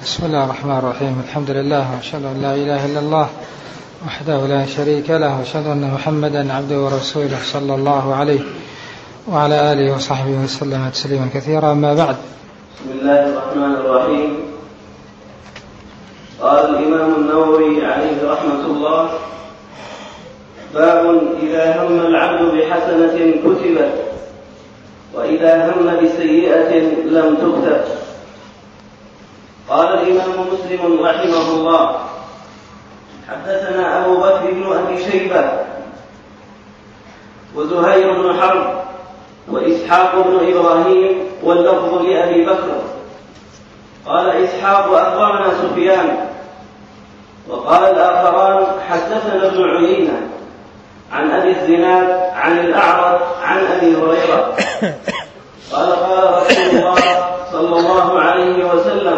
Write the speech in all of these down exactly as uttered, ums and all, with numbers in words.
بسم الله الرحمن الرحيم. الحمد لله وأشهد أن لا إله إلا الله وحده لا شريك له، وأشهد أن محمدا عبده ورسوله صلى الله عليه وعلى آله وصحبه وسلم تسليما كثيرا. أما بعد. بسم الله الرحمن الرحيم. قال الإمام النووي عليه رحمة الله: باب إذا هم العبد بحسنة كتبت وإذا هم بسيئة لم تكتب. قال الإمام مسلم رحمه الله: حدثنا أبو بكر بن أبي شيبة وزهير بن حرب وإسحاق بن إبراهيم، واللفظ لأبي بكر. قال إسحاق: أخبرنا سفيان. وقال الآخران: حدثنا ابن عيينة عن أبي الزناد عن الأعرج عن أبي هريرة قال: قال رسول الله صلى الله عليه وسلم: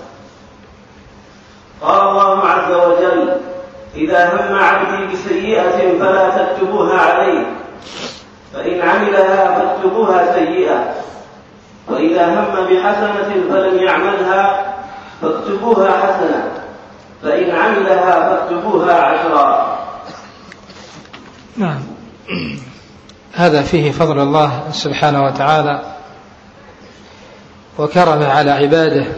قال الله عز وجل: إذا هم عبدي بسيئة فلا تكتبوها عليه، فإن عملها فاكتبوها سيئة، وإذا هم بحسنة فلم يعملها فاكتبوها حسنة، فإن عملها فاكتبوها عشرا. نعم، هذا فيه فضل الله سبحانه وتعالى وكرمه على عباده.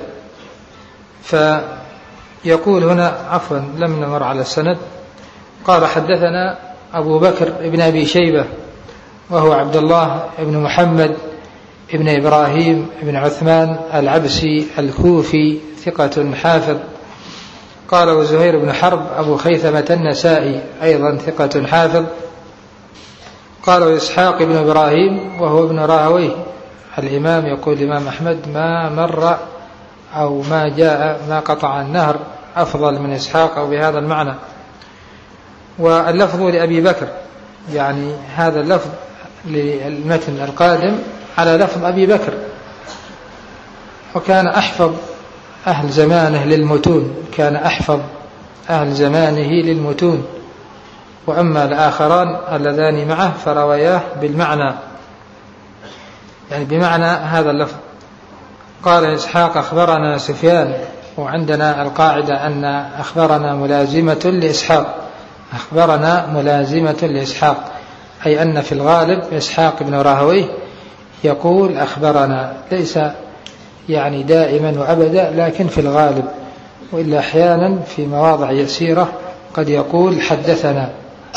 فيقول هنا، عفوا لم نمر على السند. قال: حدثنا أبو بكر بن أبي شيبة وهو عبد الله بن محمد بن إبراهيم بن عثمان العبسي الكوفي ثقة حافظ. قال: وزهير بن حرب أبو خيثمة النسائي أيضا ثقة حافظ. قال: وإسحاق بن إبراهيم وهو ابن راهويه الإمام، يقول الإمام أحمد: ما مر أو ما جاء ما قطع النهر أفضل من إسحاق، أو بهذا المعنى. واللفظ لأبي بكر، يعني هذا اللفظ للمتن القادم على لفظ أبي بكر، وكان أحفظ أهل زمانه للمتون، كان أحفظ أهل زمانه للمتون. وأما الآخران اللذان معه فرواياه بالمعنى، يعني بمعنى هذا اللفظ. قال إسحاق: أخبرنا سفيان. وعندنا القاعدة أن أخبرنا ملازمة لإسحاق، أخبرنا ملازمة لإسحاق، أي أن في الغالب إسحاق بن راهويه يقول أخبرنا، ليس يعني دائما وأبدا، لكن في الغالب، وإلا أحيانا في مواضع يسيرة قد يقول حدثنا.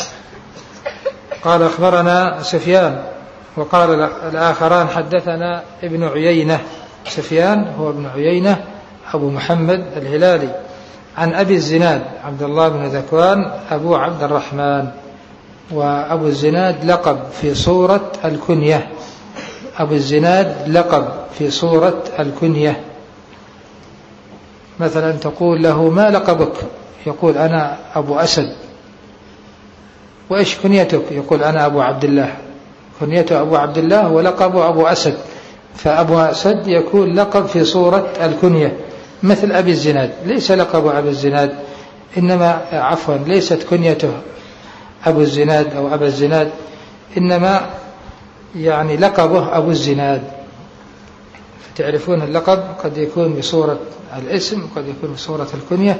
قال: أخبرنا سفيان. وقال الآخران: حدثنا ابن عيينة. سفيان هو ابن عيينة أبو محمد الهلالي، عن أبي الزناد عبد الله بن ذكوان أبو عبد الرحمن. وأبو الزناد لقب في صورة الكنية، أبو الزناد لقب في صورة الكنية. مثلا تقول له: ما لقبك؟ يقول: أنا أبو أسد. وإيش كنيتك؟ يقول: أنا أبو عبد الله. كنيته أبو عبد الله ولقبه أبو أسد، فأبو أسد يكون لقب في صورة الكنية، مثل أبي الزناد. ليس لقب أبو الزناد، إنما عفوا ليست كنيته أبو الزناد أو أبا الزناد، إنما يعني لقبه أبو الزناد. فتعرفون اللقب قد يكون بصورة الاسم، قد يكون بصورة الكنية.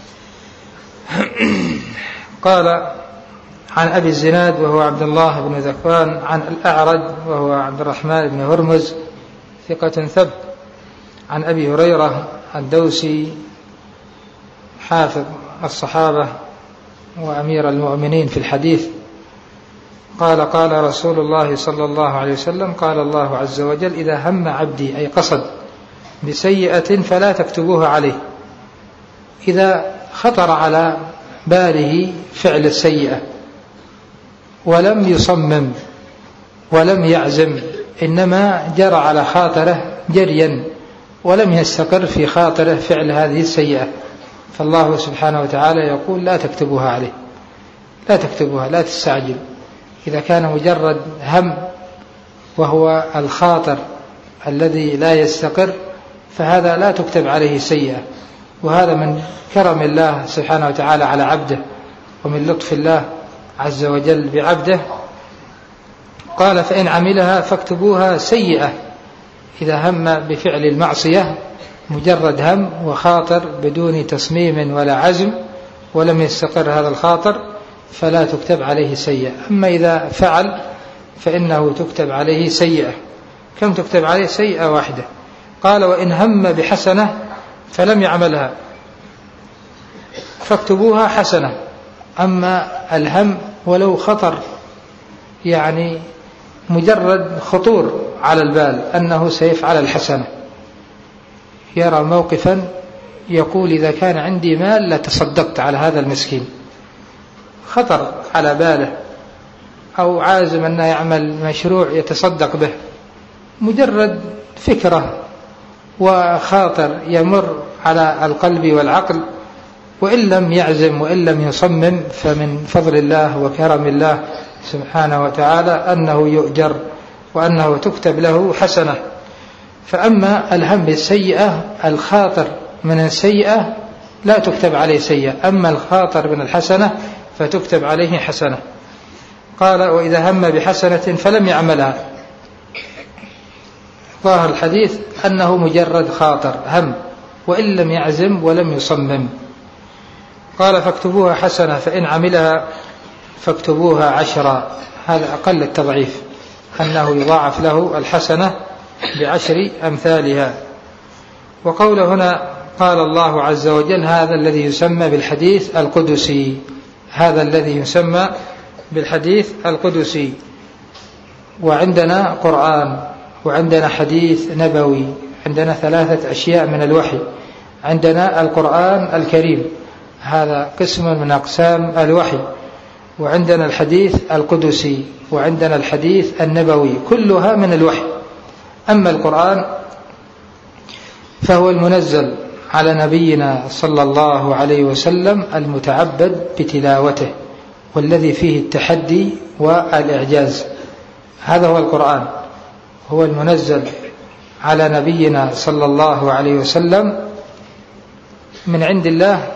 قال: عن أبي الزناد وهو عبد الله بن ذكوان، عن الأعرج وهو عبد الرحمن بن هرمز ثقة ثبت، عن أبي هريرة الدوسي حافظ الصحابة وأمير المؤمنين في الحديث. قال: قال رسول الله صلى الله عليه وسلم: قال الله عز وجل: إذا هم عبدي، أي قصد، بسيئة فلا تكتبوها عليه. إذا خطر على باله فعل السيئة ولم يصمم ولم يعزم، إنما جرى على خاطره جريا ولم يستقر في خاطره فعل هذه السيئة، فالله سبحانه وتعالى يقول: لا تكتبوها عليه، لا تكتبوها، لا تستعجل. إذا كان مجرد هم وهو الخاطر الذي لا يستقر، فهذا لا تكتب عليه سيئة. وهذا من كرم الله سبحانه وتعالى على عبده، ومن لطف الله عز وجل بعبده. قال: فإن عملها فاكتبوها سيئة، إذا هم بفعل المعصية مجرد هم وخاطر بدون تصميم ولا عزم ولم يستقر هذا الخاطر فلا تكتب عليه سيئة. أما إذا فعل فإنه تكتب عليه سيئة. كم تكتب عليه؟ سيئة واحدة. قال وإن هم بحسنة فلم يعملها فاكتبوها حسنة. أما الهم ولو خطر، يعني مجرد خطور على البال أنه سيفعل الحسنة، يرى موقفا يقول إذا كان عندي مال لتصدقت على هذا المسكين، خطر على باله، أو عازم أنه يعمل مشروع يتصدق به، مجرد فكرة وخاطر يمر على القلب والعقل، وإن لم يعزم وإن لم يصمم فمن فضل الله وكرم الله سبحانه وتعالى أنه يؤجر وأنه تكتب له حسنة. فأما الهم بالسيئة، الخاطر من السيئة لا تكتب عليه سيئة، أما الخاطر من الحسنة فتكتب عليه حسنة. قال وإذا هم بحسنة فلم يعملها، ظاهر الحديث أنه مجرد خاطر هم وإن لم يعزم ولم يصمم. قال فاكتبوها حسنة فإن عملها فاكتبوها عشرا. هذا أقل التضعيف، أنه يضاعف له الحسنة بعشر أمثالها. وقوله هنا قال الله عز وجل، هذا الذي يسمى بالحديث القدسي، هذا الذي يسمى بالحديث القدسي. وعندنا قرآن وعندنا حديث نبوي، عندنا ثلاثة أشياء من الوحي. عندنا القرآن الكريم، هذا قسم من أقسام الوحي، وعندنا الحديث القدسي، وعندنا الحديث النبوي، كلها من الوحي. أما القرآن فهو المنزل على نبينا صلى الله عليه وسلم المتعبد بتلاوته، والذي فيه التحدي والإعجاز. هذا هو القرآن، هو المنزل على نبينا صلى الله عليه وسلم من عند الله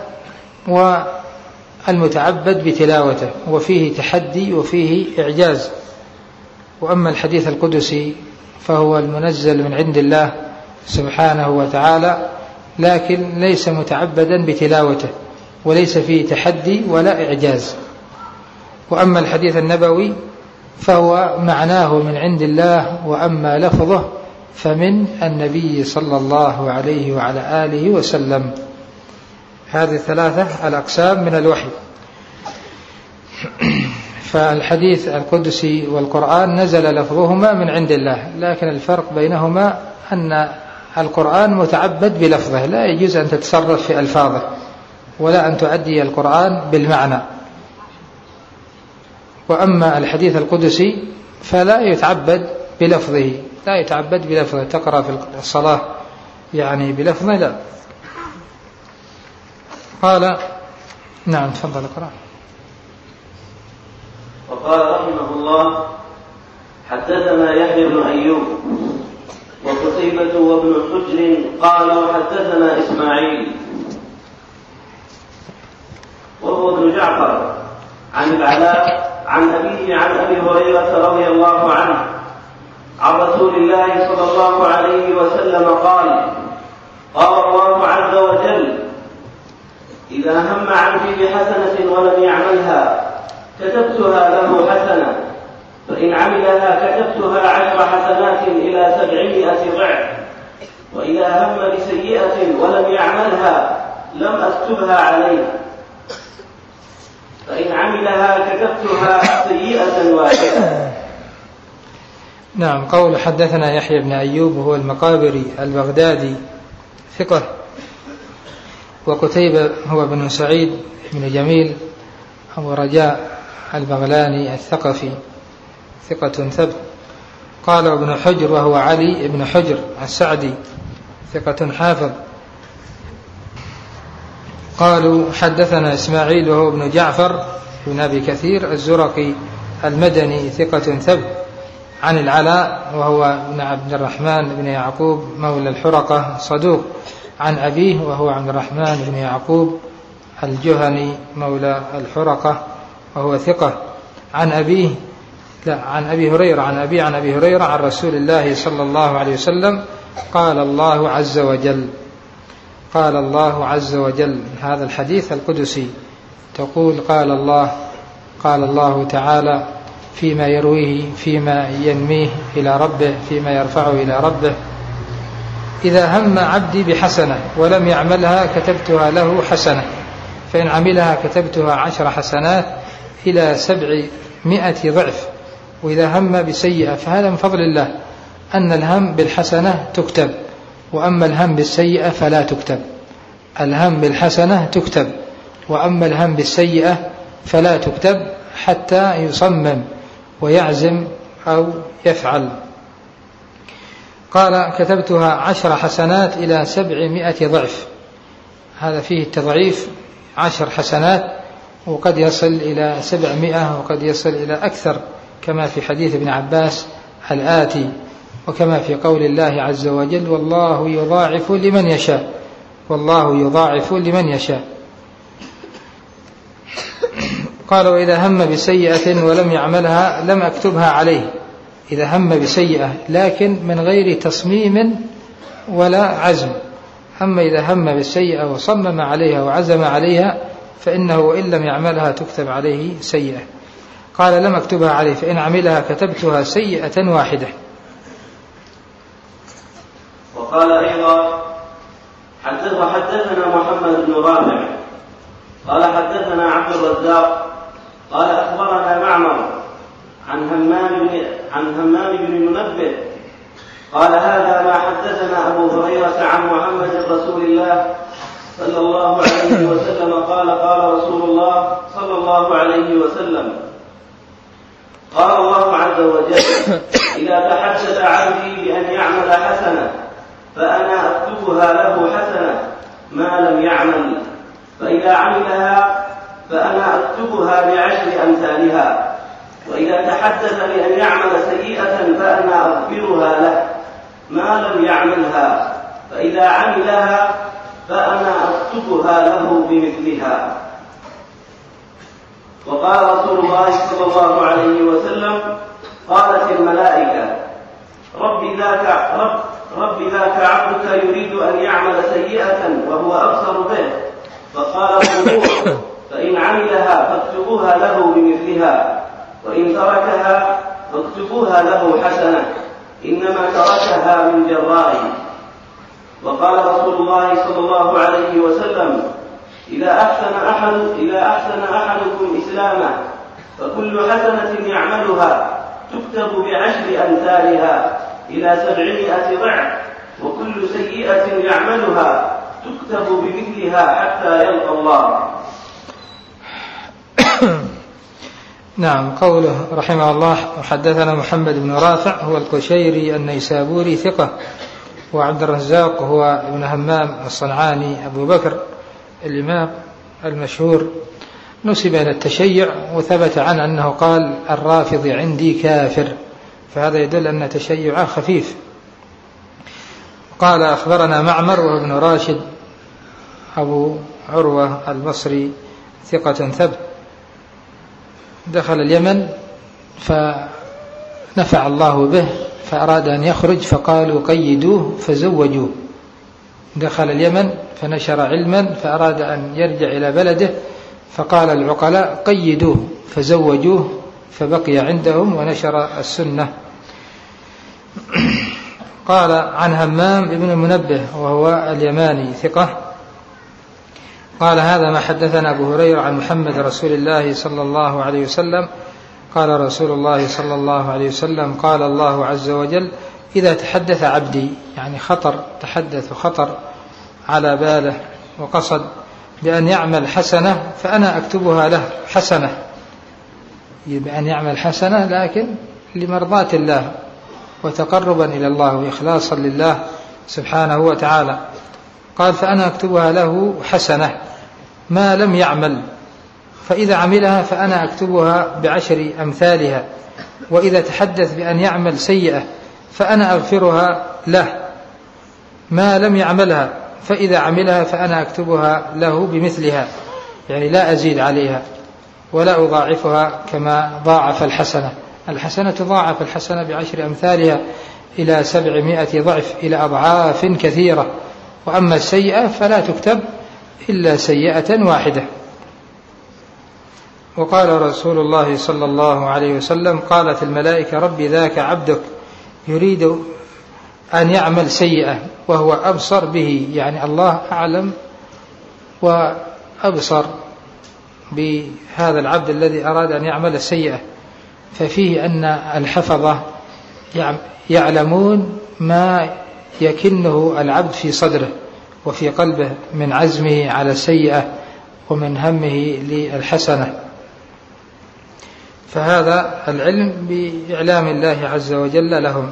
والمتعبد بتلاوته، وفيه تحدي وفيه إعجاز. وأما الحديث القدسي فهو المنزل من عند الله سبحانه وتعالى، لكن ليس متعبدا بتلاوته وليس فيه تحدي ولا إعجاز. وأما الحديث النبوي فهو معناه من عند الله، وأما لفظه فمن النبي صلى الله عليه وعلى آله وسلم. هذه ثلاثة الأقسام من الوحي. فالحديث القدسي والقرآن نزل لفظهما من عند الله، لكن الفرق بينهما أن القرآن متعبد بلفظه، لا يجوز أن تتصرف في ألفاظه ولا أن تؤدي القرآن بالمعنى. وأما الحديث القدسي فلا يتعبد بلفظه، لا يتعبد بلفظه، تقرأ في الصلاة يعني بلفظه لا. قال نعم تفضل اقرأ. وقال رحمه الله حدثنا يحيى بن أيوب وقتيبة وابن حجر قال وحدثنا إسماعيل وهو ابن جعفر عن العلاء عن أبيه عن أبي هريرة رضي الله عنه عن رسول الله صلى الله عليه وسلم قال قال الله عز وجل إذا هم عبدي بحسنة ولم يعملها كتبتها له حسنة، فإن عملها كتبتها عشر حسنات إلى سبعمائة ضعف، وإذا هم بسيئة ولم يعملها لم أكتبها عليه، فإن عملها كتبتها سيئة واحدة. نعم. قول حدثنا يحيى بن أيوب وهو المقابري البغدادي ثقة، وقتيبة هو بن سعيد بن جميل أبو رجاء البغلاني الثقفي ثقة ثبت. قال ابن حجر وهو علي بن حجر السعدي ثقة حافظ. قالوا حدثنا إسماعيل وهو ابن جعفر بن أبي كثير الزرقي المدني ثقة ثبت عن العلاء وهو ابن عبد الرحمن بن يعقوب مولى الحرقة صدوق، عن أبيه وهو عبد الرحمن بن يعقوب الجهني مولى الحرقة وهو ثقة، عن أبيه لا عن أبي هريرة عن أبي عن أبي هريرة عن رسول الله صلى الله عليه وسلم قال الله عز وجل. قال الله عز وجل، هذا الحديث القدسي، تقول قال الله قال الله تعالى فيما يرويه فيما ينميه إلى ربه فيما يرفعه إلى ربه: إذا هم عبدي بحسنة ولم يعملها كتبتها له حسنة، فإن عملها كتبتها عشر حسنات إلى سبعمائة ضعف، وإذا هم بسيئة، فهذا من فضل الله أن الهم بالحسنة تكتب، وأما الهم بالسيئة فلا تكتب. الهم بالحسنة تكتب، وأما الهم بالسيئة فلا تكتب حتى يصمم ويعزم أو يفعل. قال: كتبتها عشر حسنات إلى سبعمائة ضعف، هذا فيه التضعيف، عشر حسنات، وقد يصل إلى سبعمائة وقد يصل إلى أكثر، كما في حديث ابن عباس الآتي، وكما في قول الله عز وجل: والله يضاعف لمن يشاء، والله يضاعف لمن يشاء. قال: وإذا هم بسيئة ولم يعملها لم أكتبها عليه. إذا هم بسيئة لكن من غير تصميم ولا عزم. أما إذا هم بالسيئة وصمم عليها وعزم عليها فإنه وإن لم يعملها تكتب عليه سيئة. قال: لم أكتبها عليه، فإن عملها كتبتها سيئة واحدة. وقال أيضا: حدثنا محمد بن رافع قال حدثنا عبد الرزاق قال أخبرنا معمر عن همام بن عن همام بن منبه قال: هذا ما حدثنا أبو هريرة عن محمد رسول الله صلى الله عليه وسلم قال: قال رسول الله صلى الله عليه وسلم: قال الله عز وجل: إذا تحدث عبدي بأن يعمل حسنة فأنا أكتبها له حسنة ما لم يعمل، فإذا عملها فأنا أكتبها بعشر أمثالها، وإذا تحدث بأن يعمل سيئة فأنا أغفرها له ما لم يعملها، فإذا عملها فأنا أكتبها له بمثلها. وقال رسول الله صلى الله عليه وسلم: قالت الملائكة: رب ذاك رب رب ذاك عبدك يريد أن يعمل سيئة وهو أبصر به، فقال: خذوه، فإن عملها فاكتبوها له بمثلها، وإن تركها فاكتبوها له حسنة، إنما تركها من جرائه. وقال رسول الله صلى الله عليه وسلم: إذا أحسن أحد إذا أحسن أحدكم إسلامه فكل حسنة يعملها تكتب بعشر أمثالها إلى سبعمائة ضعف، وكل سيئة يعملها تكتب بمثلها حتى يلقى الله. نعم. قوله رحمه الله: وحدثنا محمد بن رافع هو القشيري النيسابوري ثقة، وعبد الرزاق هو ابن همام الصنعاني أبو بكر الإمام المشهور، نسب إلى التشيع، وثبت عنه أنه قال: الرافض عندي كافر، فهذا يدل أن تشيعه خفيف. قال: أخبرنا معمر وهو ابن راشد أبو عروة البصري ثقة ثبت، دخل اليمن فنفع الله به فأراد أن يخرج فقالوا قيدوه فزوجوه. دخل اليمن فنشر علما فأراد أن يرجع إلى بلده فقال العقلاء قيدوه فزوجوه فبقي عندهم ونشر السنة. قال: عن همام بن منبه وهو اليماني ثقة قال: هذا ما حدثنا أبو هريرة عن محمد رسول الله صلى الله عليه وسلم قال رسول الله صلى الله عليه وسلم: قال الله عز وجل: إذا تحدث عبدي، يعني خطر، تحدث خطر على باله وقصد بأن يعمل حسنة فأنا أكتبها له حسنة، بأن يعمل حسنة لكن لمرضاة الله وتقربا إلى الله وإخلاصا لله سبحانه وتعالى. قال: فأنا أكتبها له حسنة ما لم يعمل، فإذا عملها فأنا أكتبها بعشر أمثالها، وإذا تحدث بأن يعمل سيئة فأنا أغفرها له ما لم يعملها، فإذا عملها فأنا أكتبها له بمثلها، يعني لا أزيد عليها ولا أضاعفها كما ضاعف الحسنة. الحسنة تضاعف الحسنة بعشر أمثالها إلى سبعمائة ضعف، إلى أضعاف كثيرة، وأما السيئة فلا تكتب إلا سيئة واحدة. وقال رسول الله صلى الله عليه وسلم: قالت الملائكة: ربي ذاك عبدك يريد أن يعمل سيئة وهو أبصر به، يعني الله أعلم وأبصر بهذا العبد الذي أراد أن يعمل السيئة. ففيه أن الحفظة يعلمون ما يكنه العبد في صدره وفي قلبه من عزمه على السيئة ومن همه للحسنة، فهذا العلم بإعلام الله عز وجل لهم.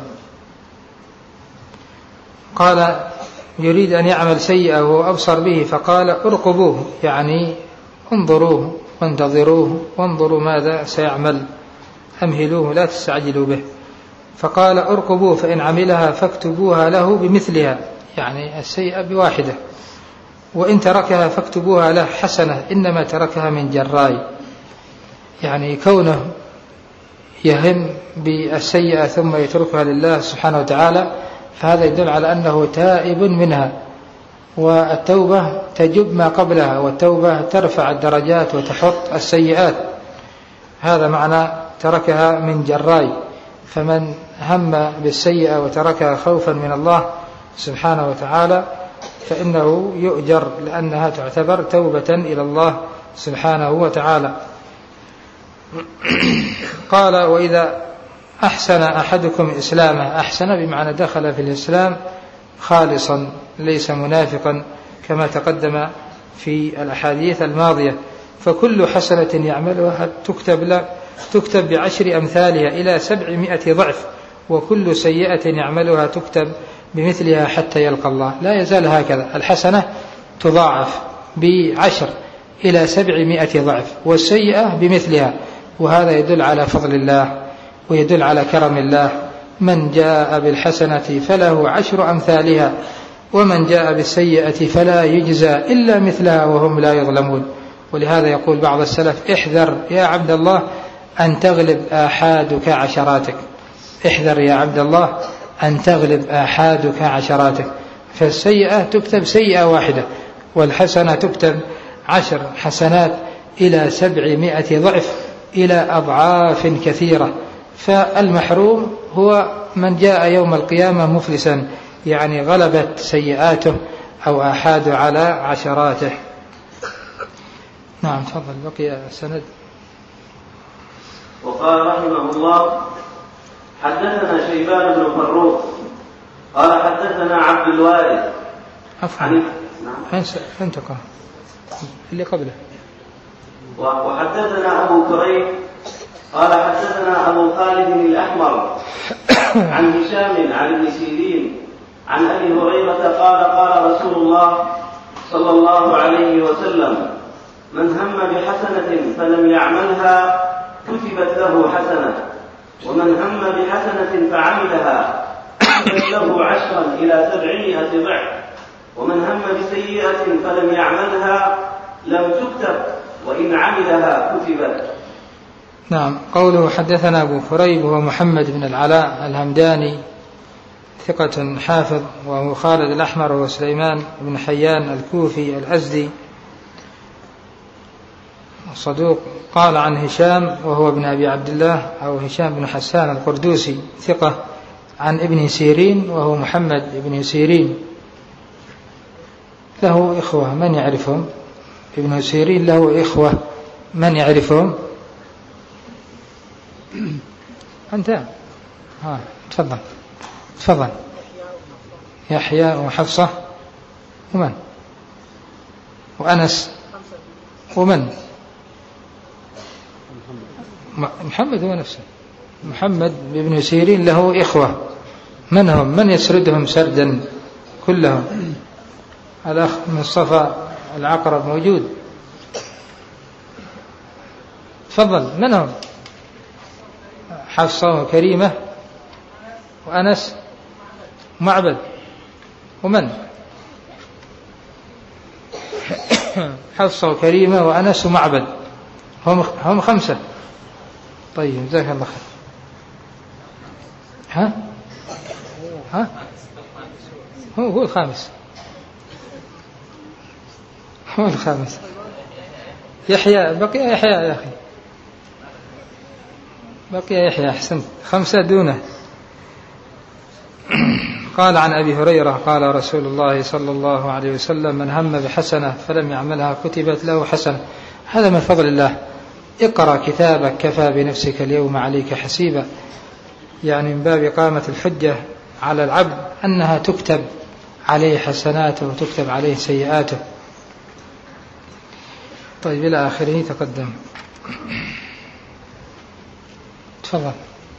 قال: يريد أن يعمل سيئة وهو أبصر به، فقال: ارقبوه، يعني انظروه وانتظروه وانظروا ماذا سيعمل، أمهلوه لا تستعجلوا به. فقال: ارقبوه فإن عملها فاكتبوها له بمثلها، يعني السيئة بواحدة، وإن تركها فاكتبوها له حسنة، إنما تركها من جراي، يعني كونه يهم بالسيئة ثم يتركها لله سبحانه وتعالى، فهذا يدل على أنه تائب منها، والتوبة تجب ما قبلها، والتوبة ترفع الدرجات وتحط السيئات. هذا معنى تركها من جراي. فمن هم بالسيئة وتركها خوفا من الله سبحانه وتعالى فإنه يؤجر، لأنها تعتبر توبة إلى الله سبحانه وتعالى. قال: وإذا أحسن أحدكم إسلامه، أحسن بمعنى دخل في الإسلام خالصا ليس منافقا كما تقدم في الأحاديث الماضية، فكل حسنة يعملها تكتب له تكتب بعشر أمثالها إلى سبعمائة ضعف، وكل سيئة يعملها تكتب بمثلها حتى يلقى الله. لا يزال هكذا، الحسنة تضاعف بعشر إلى سبعمائة ضعف، والسيئة بمثلها، وهذا يدل على فضل الله ويدل على كرم الله. من جاء بالحسنة فله عشر أمثالها، ومن جاء بالسيئة فلا يجزى إلا مثلها وهم لا يظلمون. ولهذا يقول بعض السلف: احذر يا عبد الله أن تغلب آحادك عشراتك، احذر يا عبد الله أن تغلب آحادك عشراتك. فالسيئة تكتب سيئة واحدة، والحسنة تكتب عشر حسنات إلى سبعمائة ضعف، إلى أضعاف كثيرة. فالمحروم هو من جاء يوم القيامة مفلسا، يعني غلبت سيئاته أو آحاد على عشراته. نعم، تفضل، بقي السند. وقال رحمه الله: حدثنا شيبان بن فروخ قال حدثنا عبد الوارث عفوا نعم فين تقرأ اللي قبله. وحدثنا أبو كريب قال حدثنا أبو خالد الأحمر عن هشام عن ابن سيرين عن أبي هريرة قال: قال رسول الله صلى الله عليه وسلم: من هم بحسنة فلم يعملها كتبت له حسنة، ومن هم بحسنة فعملها كتبت له عشرا إلى سبعمائة ضعف، ومن هم بسيئة فلم يعملها لم تكتب، وإن عملها كتبت. نعم. قوله حدثنا أبو كريب هو محمد بن العلاء الهمداني ثقة حافظ، وهو خالد الأحمر وسليمان بن حيان الكوفي الأزدي صدوق. قال عن هشام وهو ابن أبي عبد الله أو هشام بن حسان القردوسي ثقة، عن ابن سيرين وهو محمد بن سيرين، له إخوة من يعرفهم؟ ابن سيرين له إخوة من يعرفهم؟ أنت ها تفضل تفضل. يحيى وحفصة ومن؟ وأنس ومن؟ محمد هو نفسه. محمد بن سيرين له إخوة، من هم؟ من يسردهم سردا كلهم؟ الأخ مصطفى العقرب موجود، تفضل. من هم؟ حفصة وكريمة وأنس ومعبد ومن؟ حفصة وكريمة وأنس ومعبد، هم هم خمسة. طيب جزاك الله خير. ها ها هو هو الخامس. هو الخامس. يحيى بقي يحيى يا أخي، بقي يحيى. أحسنت، خمسة دونه. قال عن أبي هريرة قال رسول الله صلى الله عليه وسلم: من هم بحسنة فلم يعملها كتبت له حسنة. هذا من فضل الله. اقرأ كتابك كفى بنفسك اليوم عليك حسيبا، يعني من باب إقامة الحجة على العبد أنها تكتب عليه حسناته وتكتب عليه سيئاته. طيب إلى آخره. تقدم. تفضل.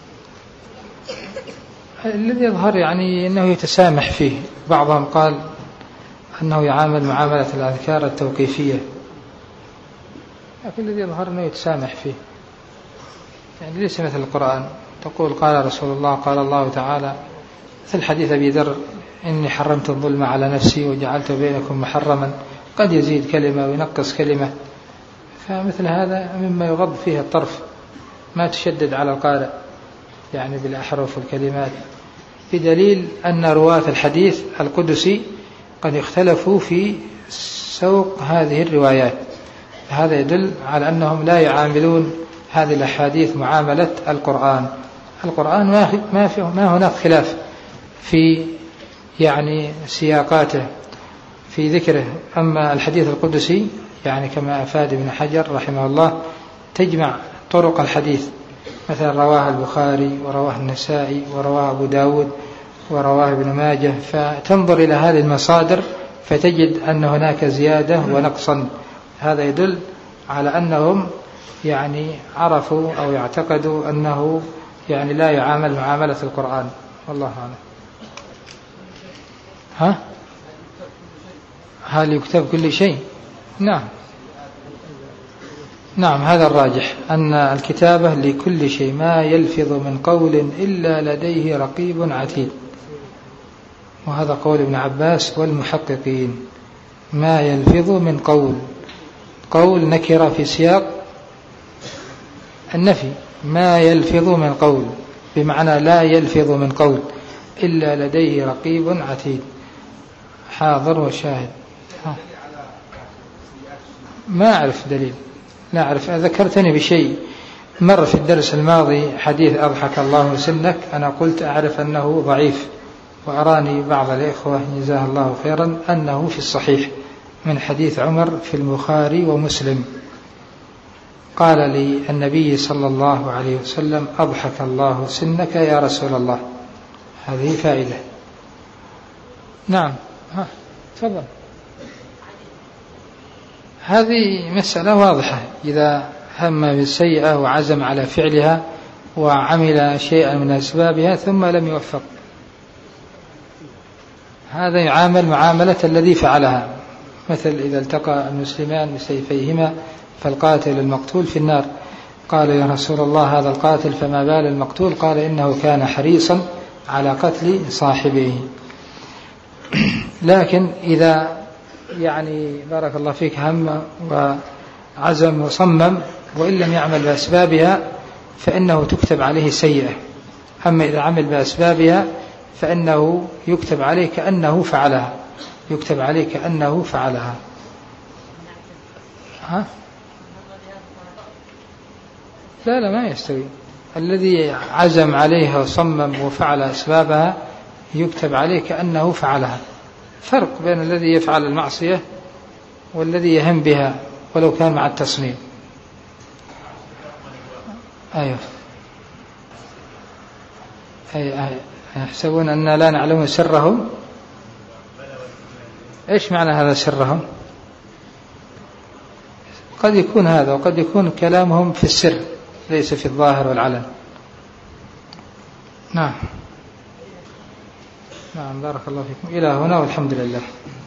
الذي يظهر يعني أنه يتسامح فيه. بعضهم قال أنه يعامل معاملة الأذكار التوقيفية، لكن الذي يظهر أنه يتسامح فيه، يعني ليس مثل القرآن تقول قال رسول الله قال الله تعالى، مثل حديث أبي ذر: إني حرمت الظلم على نفسي وجعلت بينكم محرما، قد يزيد كلمة وينقص كلمة. فمثل هذا مما يغض فيه الطرف، ما تشدد على القارئ يعني بالأحرف والكلمات، بدليل أن رواة الحديث القدسي قد اختلفوا في سوق هذه الروايات. هذا يدل على أنهم لا يعاملون هذه الأحاديث معاملة القرآن. القرآن ما في ما هناك خلاف في يعني سياقاته في ذكره. أما الحديث القدسي يعني كما أفاد ابن حجر رحمه الله تجمع طرق الحديث، مثلا رواه البخاري ورواه النسائي ورواه أبو داود ورواه ابن ماجه، فتنظر إلى هذه المصادر فتجد أن هناك زيادة ونقصا. هذا يدل على أنهم يعني عرفوا أو يعتقدوا أنه يعني لا يعامل معاملة القرآن. والله أعلم. ها؟ هل يكتب كل شيء؟ نعم نعم، هذا الراجح، أن الكتابة لكل شيء، ما يلفظ من قول إلا لديه رقيب عتيد. وهذا قول ابن عباس والمحققين. ما يلفظ من قول، قول نكرة في سياق النفي، ما يلفظ من قول بمعنى لا يلفظ من قول إلا لديه رقيب عتيد، حاضر وشاهد. ما أعرف دليل، لا أعرف. ذكرتني بشيء مر في الدرس الماضي، حديث أضحك الله سنك، أنا قلت أعرف أنه ضعيف، وأراني بعض الإخوة جزاه الله خيرا أنه في الصحيح من حديث عمر في البخاري ومسلم. قال لي النبي صلى الله عليه وسلم: أضحك الله سنك يا رسول الله. هذه فائدة. نعم، ها تفضل. هذه مسألة واضحة، إذا هم بالسيئة وعزم على فعلها وعمل شيئا من أسبابها ثم لم يوفق، هذا يعامل معاملة الذي فعلها. مثل إذا التقى المسلمان بسيفيهما فالقاتل المقتول في النار، قال يا رسول الله هذا القاتل فما بال المقتول؟ قال إنه كان حريصا على قتل صاحبه. لكن إذا يعني بارك الله فيك هم وعزم وصمم وإن لم يعمل بأسبابها فإنه تكتب عليه سيئة. أما إذا عمل بأسبابها فإنه يكتب عليه كأنه فعلها، يكتب عليه كأنه فعلها. ها؟ لا لا، ما يستوي. الذي عزم عليها وصمم وفعل أسبابها يكتب عليه كأنه فعلها. فرق بين الذي يفعل المعصية والذي يهم بها ولو كان مع التصميم. أيوه، أي أي يحسبون أننا لا نعلم سرهم. إيش معنى هذا سرهم؟ قد يكون هذا، وقد يكون كلامهم في السر ليس في الظاهر والعلن. نعم نعم، بارك الله فيكم. إلى هنا والحمد لله.